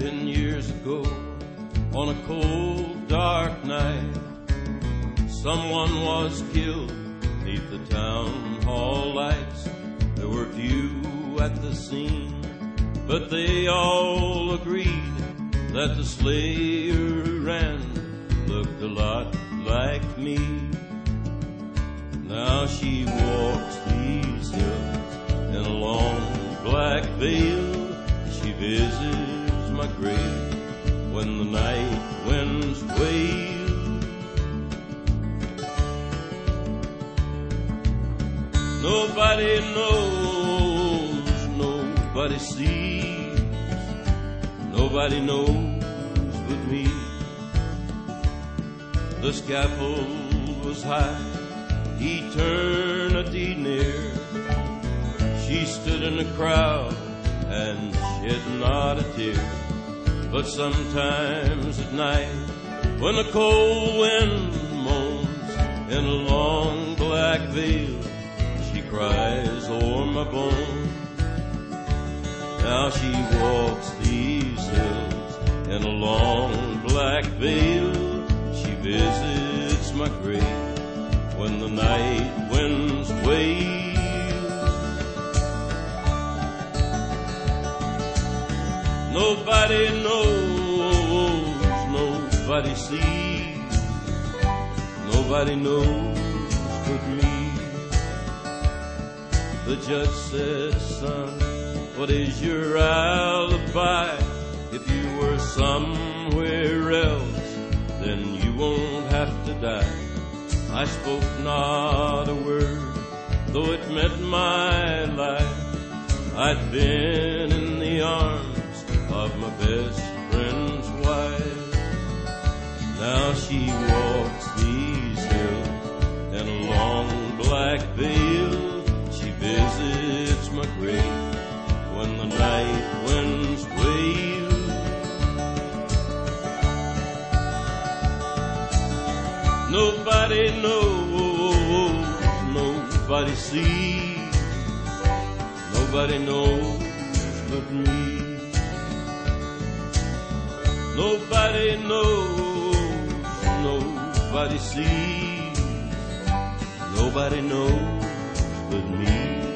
10 years ago, on a cold, dark night, someone was killed beneath the town hall lights. There were few at the scene, but they all agreed that the slayer who ran looked a lot like me. Now she walks these hills in a long black veil. She visits my grave when the night winds wail. Nobody knows, nobody sees, nobody knows but me. The scaffold was high, eternity near. She stood in the crowd and shed not a tear. But sometimes at night, when the cold wind moans in a long black veil, she cries o'er my bones. Now she walks these hills in a long black veil. She visits my grave when the night winds wail. Nobody knows, nobody sees, nobody knows but me. The judge said, son, what is your alibi? If you were somewhere else, then you won't have to die. I spoke not a word, though it meant my life. I'd been in the arms of my best friend's wife. Now she walks these hills in a long black veil. She visits my grave when the night winds wail. Nobody knows, nobody sees, nobody knows but me. Nobody knows, nobody sees, nobody knows but me.